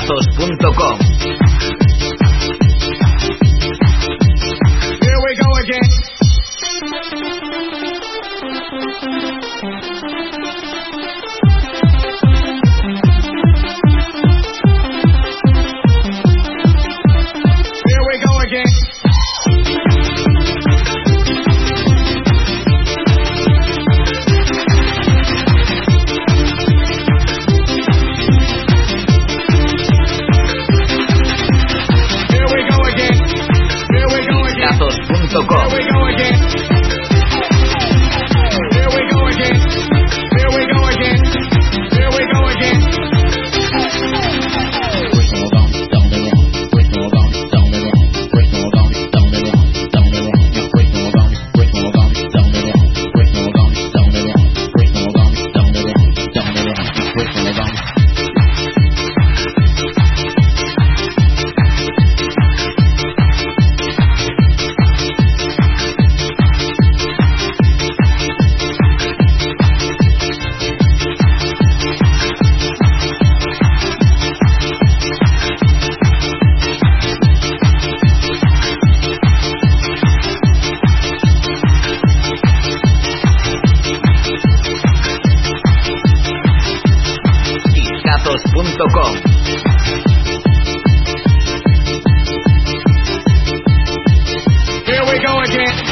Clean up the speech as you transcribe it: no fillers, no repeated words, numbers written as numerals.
Discazos.com. Here we go again. Here we go again. Discazos.com. Here we go again. Here we go again. Here we go again. Here we go again. Discazos.com. Here we go again.